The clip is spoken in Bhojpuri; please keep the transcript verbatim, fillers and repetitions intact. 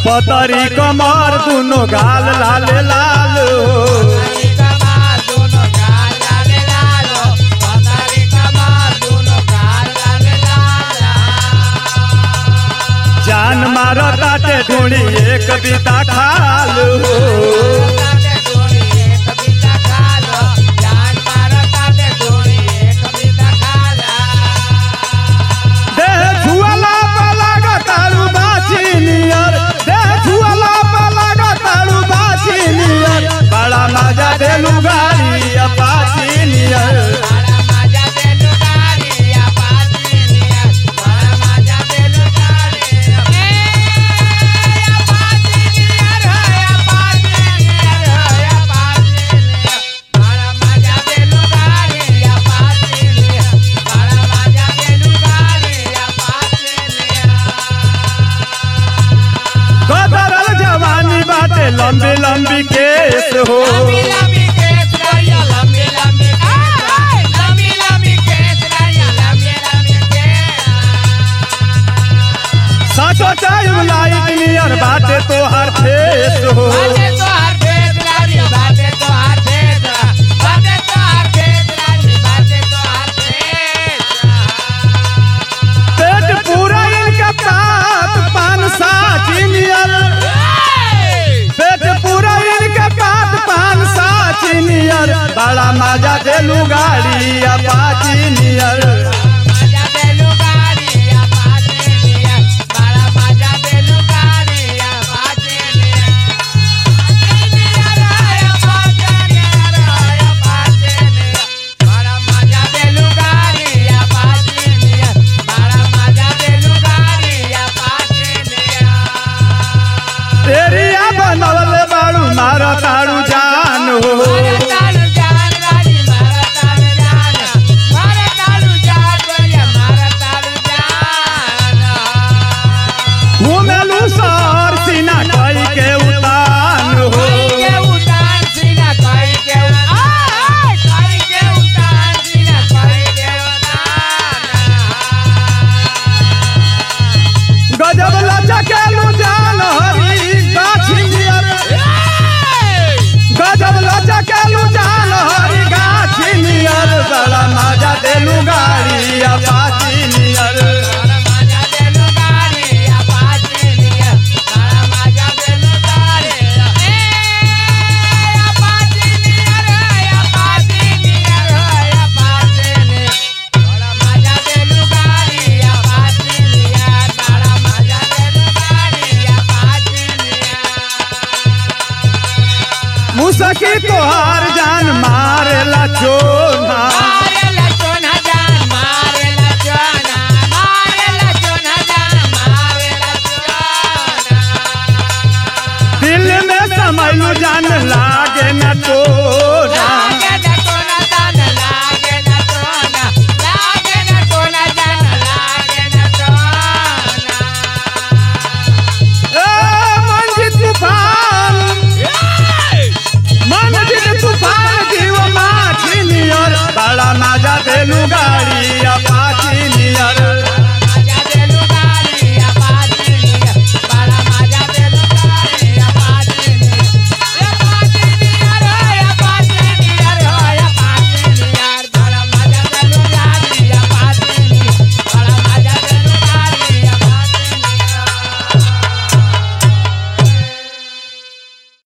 पतरी कमर दुनो गाल लाल लाल जान मारो ताटे ढूंढी एक बीता खाल देह छुअला पला गताड़ू बाची नियर देह छुअला पला गताड़ू बाची नियर बड़ा मजा देलू गाड़ी अपाची नियर लंबी लंबी केस हो लंबी लंबी केस रहिया लंबी लंबी केस लंबी लंबी केस रहिया लंबी लंबी केस साचो टाइम लाइट नियर बाटे तो हर फेस हो बाटे तो हर फेस रहिया बाटे तो हर फेस बाटे तो हर फेस रहिया बाटे तो हर फेस पेट पूरा इनका पात पान साची नियर नियर बड़ा मजा देलू गाड़ी अपाची नियर मजा देलू गाड़ी अपाची नियर बड़ा मजा देलू गाड़ी अपाची नियर अपाची नियर अपाची नियर बड़ा मजा देलू गाड़ी अपाची नियर बड़ा मजा देलू गाड़ी अपाची नियर तेरिया बनवल बाड़ू मारा ताड़ू जान हो गजब लचकेलू जान हरी गाछी नियर गजब लचकेलू जान हरी गाछी नियर बड़ा मजा देलू गाड़ी अपाची नियर बड़ा मजा देलू गाड़ी अपाची नियर बड़ा मजा देलू गाड़ी ए अपाची नियर अपाची नियर अपाची नियर बड़ा मजा देलू गाड़ी अपाची नियर बड़ा मजा देलू गाड़ी अपाची नियर मुसकी तोहार जान मारेला चोना मारेला चोना जान मारेला चोना मारेला चोना जान मारेला चोना दिल में समैलू जान लागे न टोना लागे न टोना जान लागे न टोना लागे न टोना जान लागे न टोना ए मंजित तूफान मंजित तूफान जीव माछी नियर बड़ा मजा देलू गाड़ी